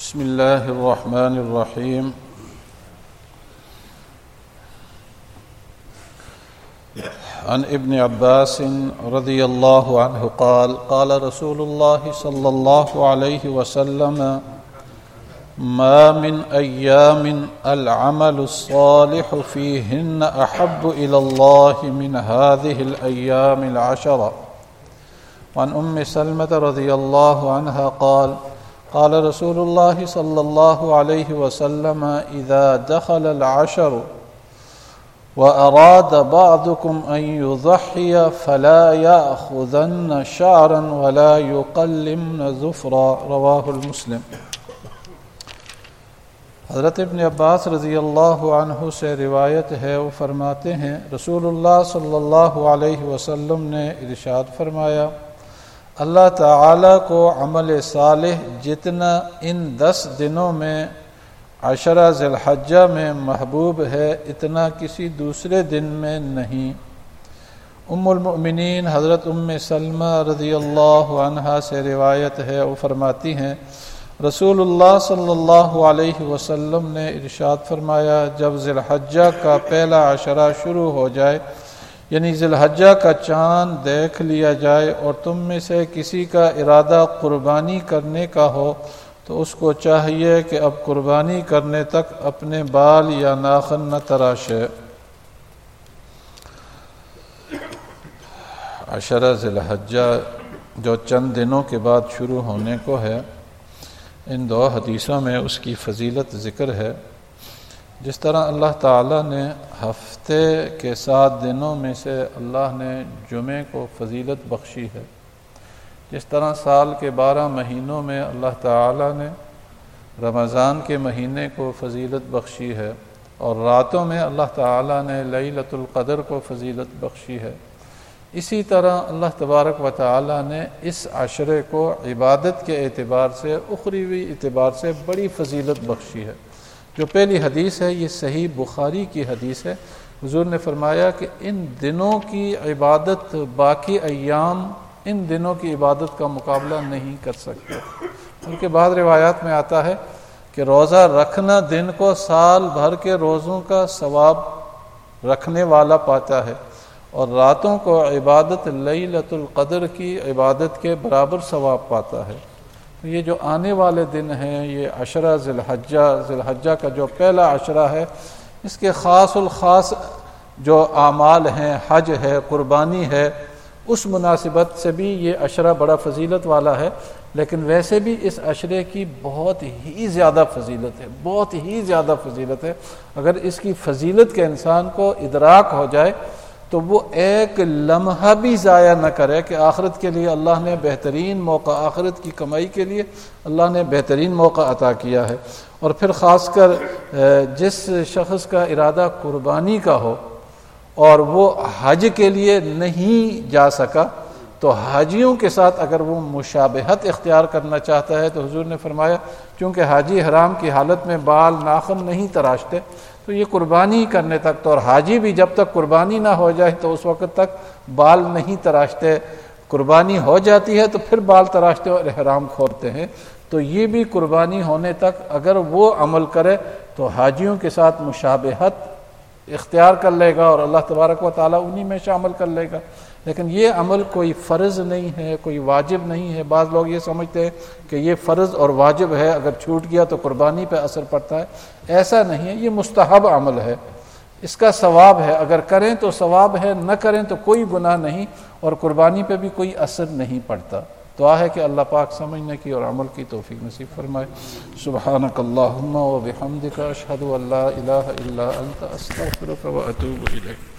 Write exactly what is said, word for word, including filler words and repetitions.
بسم اللہ الرحمن الرحیم عن ابن عباس رضی اللہ عنہ قال قال رسول اللہ صلی اللہ علیہ وسلم ما من ایام العمل الصالح فیہن احب الی اللہ من هذه الایام العشر وعن ام سلمة رضی اللہ عنہ قال قال رسول اللہ صلی اللہ علیہ وسلم اذا دخل العشر وأراد بعضكم أن يضحي فلا يأخذن شعرا ولا يقلمن ظفرا رواه المسلم۔ حضرت ابن عباس رضی اللہ عنہ سے روایت ہے، وہ فرماتے ہیں رسول اللہ صلی اللہ علیہ وسلم نے ارشاد فرمایا، اللہ تعالیٰ کو عمل صالح جتنا ان دس دنوں میں عشرہ ذی الحجہ میں محبوب ہے اتنا کسی دوسرے دن میں نہیں۔ ام المؤمنین حضرت ام سلمہ رضی اللہ عنہا سے روایت ہے، وہ فرماتی ہیں رسول اللہ صلی اللہ علیہ وسلم نے ارشاد فرمایا، جب ذی الحجہ کا پہلا عشرہ شروع ہو جائے، یعنی ذی الحجہ کا چاند دیکھ لیا جائے اور تم میں سے کسی کا ارادہ قربانی کرنے کا ہو تو اس کو چاہیے کہ اب قربانی کرنے تک اپنے بال یا ناخن نہ تراشے۔ عشرہ ذی الحجہ جو چند دنوں کے بعد شروع ہونے کو ہے، ان دو حدیثوں میں اس کی فضیلت ذکر ہے۔ جس طرح اللہ تعالیٰ نے ہفتے کے سات دنوں میں سے اللہ نے جمعے کو فضیلت بخشی ہے، جس طرح سال کے بارہ مہینوں میں اللہ تعالیٰ نے رمضان کے مہینے کو فضیلت بخشی ہے، اور راتوں میں اللہ تعالیٰ نے لیلۃ القدر کو فضیلت بخشی ہے، اسی طرح اللہ تبارک و تعالیٰ نے اس عشرے کو عبادت کے اعتبار سے اخروی اعتبار سے بڑی فضیلت بخشی ہے۔ جو پہلی حدیث ہے یہ صحیح بخاری کی حدیث ہے، حضور نے فرمایا کہ ان دنوں کی عبادت باقی ایام ان دنوں کی عبادت کا مقابلہ نہیں کر سکتے۔ ان کے بعد روایات میں آتا ہے کہ روزہ رکھنا دن کو سال بھر کے روزوں کا ثواب رکھنے والا پاتا ہے، اور راتوں کو عبادت لیلۃ القدر کی عبادت کے برابر ثواب پاتا ہے۔ یہ جو آنے والے دن ہیں، یہ عشرہ ذی الحجہ ذی الحجہ کا جو پہلا عشرہ ہے، اس کے خاص الخاص جو اعمال ہیں، حج ہے، قربانی ہے، اس مناسبت سے بھی یہ عشرہ بڑا فضیلت والا ہے، لیکن ویسے بھی اس عشرے کی بہت ہی زیادہ فضیلت ہے، بہت ہی زیادہ فضیلت ہے۔ اگر اس کی فضیلت کے انسان کو ادراک ہو جائے تو وہ ایک لمحہ بھی ضائع نہ کرے کہ آخرت کے لیے اللہ نے بہترین موقع، آخرت کی کمائی کے لیے اللہ نے بہترین موقع عطا کیا ہے۔ اور پھر خاص کر جس شخص کا ارادہ قربانی کا ہو اور وہ حج کے لیے نہیں جا سکا، تو حاجیوں کے ساتھ اگر وہ مشابہت اختیار کرنا چاہتا ہے تو حضور نے فرمایا چونکہ حاجی حرام کی حالت میں بال ناخن نہیں تراشتے، تو یہ قربانی کرنے تک تو، اور حاجی بھی جب تک قربانی نہ ہو جائے تو اس وقت تک بال نہیں تراشتے، قربانی ہو جاتی ہے تو پھر بال تراشتے اور احرام کھولتے ہیں۔ تو یہ بھی قربانی ہونے تک اگر وہ عمل کرے تو حاجیوں کے ساتھ مشابہت اختیار کر لے گا اور اللہ تبارک و تعالیٰ انہی میں شامل کر لے گا۔ لیکن یہ عمل کوئی فرض نہیں ہے، کوئی واجب نہیں ہے۔ بعض لوگ یہ سمجھتے ہیں کہ یہ فرض اور واجب ہے، اگر چھوٹ گیا تو قربانی پہ اثر پڑتا ہے، ایسا نہیں ہے۔ یہ مستحب عمل ہے، اس کا ثواب ہے، اگر کریں تو ثواب ہے، نہ کریں تو کوئی گناہ نہیں، اور قربانی پہ بھی کوئی اثر نہیں پڑتا۔ دعا ہے کہ اللہ پاک سمجھنے کی اور عمل کی توفیق نصیب فرمائے۔ سبحانک اللہم و بحمدک، اشہد ان لا الہ الا انت، استغفرک و اتوب الیک۔